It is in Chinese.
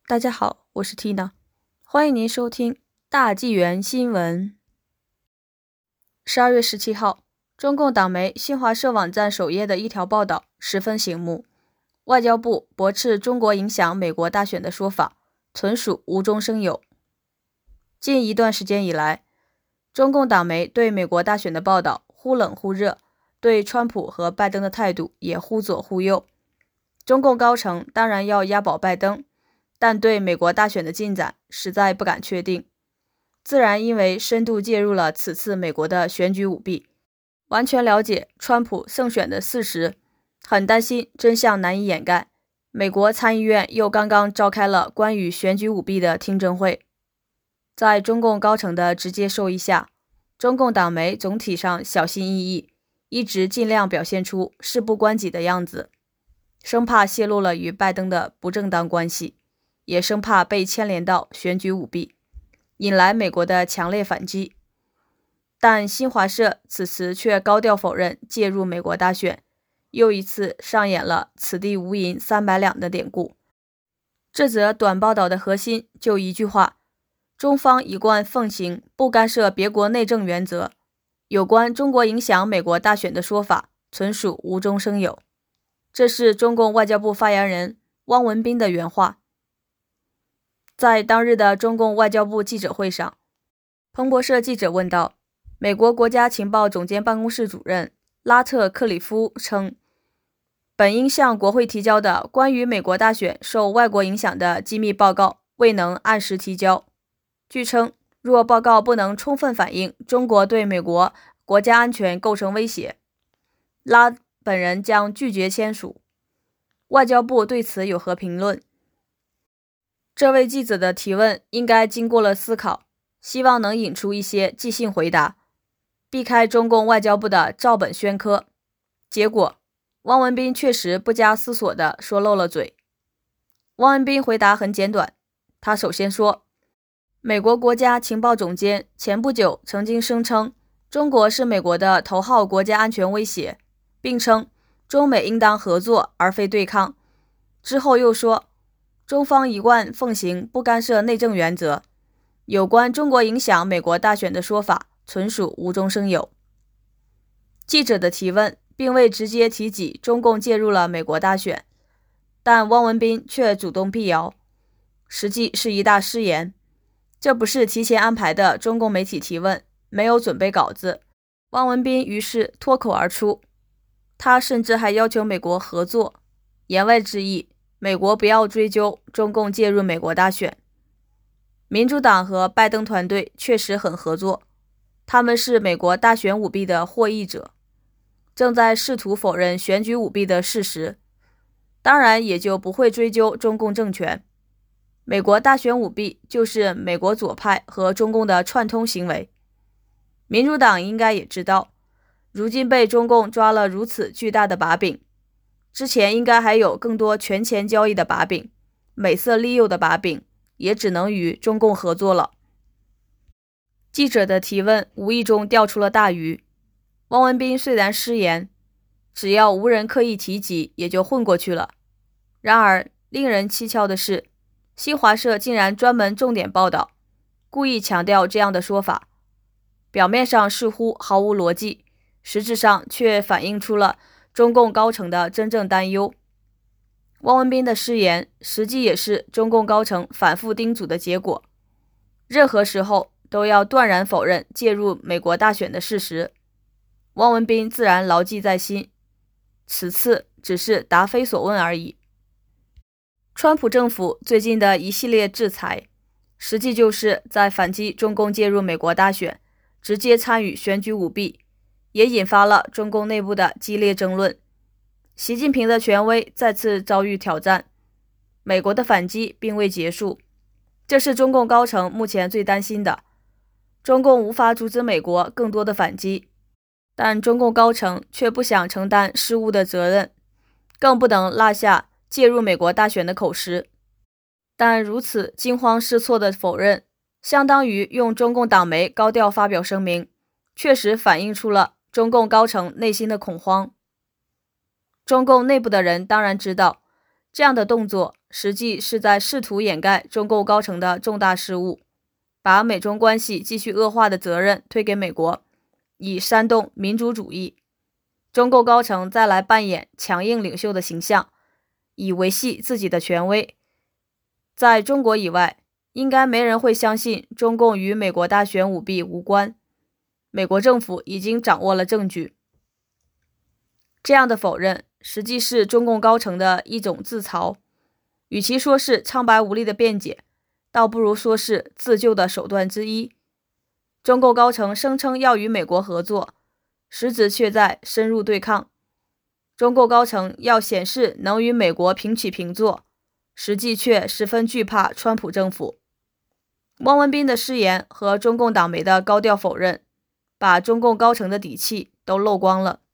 大家好，我是 Tina， 欢迎您收听大纪元新闻。12月17号，中共党媒新华社网站首页的一条报道十分醒目，外交部驳斥中国影响美国大选的说法，纯属无中生有。近一段时间以来，中共党媒对美国大选的报道忽冷忽热，对川普和拜登的态度也忽左忽右。中共高层当然要押宝拜登，但对美国大选的进展实在不敢确定。自然因为深度介入了此次美国的选举舞弊，完全了解川普胜选的事实，很担心真相难以掩盖。美国参议院又刚刚召开了关于选举舞弊的听证会，在中共高层的直接授意下，中共党媒总体上小心翼翼，一直尽量表现出事不关己的样子，生怕泄露了与拜登的不正当关系，也生怕被牵连到选举舞弊，引来美国的强烈反击。但新华社此时却高调否认介入美国大选，又一次上演了此地无银300两的典故。这则短报道的核心就一句话：中方一贯奉行不干涉别国内政原则，有关中国影响美国大选的说法纯属无中生有。这是中共外交部发言人汪文斌的原话。在当日的中共外交部记者会上，彭博社记者问道，美国国家情报总监办公室主任拉特克里夫称，本应向国会提交的关于美国大选受外国影响的机密报告未能按时提交。据称，若报告不能充分反映中国对美国国家安全构成威胁，拉本人将拒绝签署。外交部对此有何评论？这位记者的提问应该经过了思考，希望能引出一些即兴回答，避开中共外交部的照本宣科。结果，汪文斌确实不加思索地说漏了嘴。汪文斌回答很简短，他首先说，美国国家情报总监前不久曾经声称中国是美国的头号国家安全威胁，并称中美应当合作而非对抗。之后又说，中方一贯奉行不干涉内政原则，有关中国影响美国大选的说法纯属无中生有。记者的提问并未直接提及中共介入了美国大选，但汪文斌却主动辟谣，实际是一大失言。这不是提前安排的中共媒体提问，没有准备稿子，汪文斌于是脱口而出。他甚至还要求美国合作，言外之意，美国不要追究中共介入美国大选。民主党和拜登团队确实很合作，他们是美国大选舞弊的获益者，正在试图否认选举舞弊的事实，当然也就不会追究中共政权。美国大选舞弊就是美国左派和中共的串通行为。民主党应该也知道，如今被中共抓了如此巨大的把柄，之前应该还有更多权钱交易的把柄，美色利诱的把柄，也只能与中共合作了。记者的提问无意中钓出了大鱼。汪文斌虽然失言，只要无人刻意提及，也就混过去了。然而，令人蹊跷的是，新华社竟然专门重点报道，故意强调这样的说法，表面上似乎毫无逻辑，实质上却反映出了中共高层的真正担忧。汪文斌的失言实际也是中共高层反复叮嘱的结果，任何时候都要断然否认介入美国大选的事实。汪文斌自然牢记在心，此次只是答非所问而已。川普政府最近的一系列制裁，实际就是在反击中共介入美国大选，直接参与选举舞弊，也引发了中共内部的激烈争论。习近平的权威再次遭遇挑战，美国的反击并未结束，这是中共高层目前最担心的。中共无法阻止美国更多的反击，但中共高层却不想承担失误的责任，更不能落下介入美国大选的口实。但如此惊慌失措的否认，相当于用中共党媒高调发表声明，确实反映出了中共高层内心的恐慌。中共内部的人当然知道， 这样的动作实际是在试图掩盖中共高层的重大失误，把美中关系继续恶化的责任推给美国，以煽动民主主义。中共高层再来扮演强硬领袖的形象，以维系自己的权威。在中国以外，应该没人会相信中共与美国大选舞弊无关。美国政府已经掌握了证据。这样的否认实际是中共高层的一种自嘲，与其说是苍白无力的辩解，倒不如说是自救的手段之一。中共高层声称要与美国合作，实质却在深入对抗。中共高层要显示能与美国平起平坐，实际却十分惧怕川普政府。汪文斌的失言和中共党媒的高调否认，把中共高层的底气都漏光了。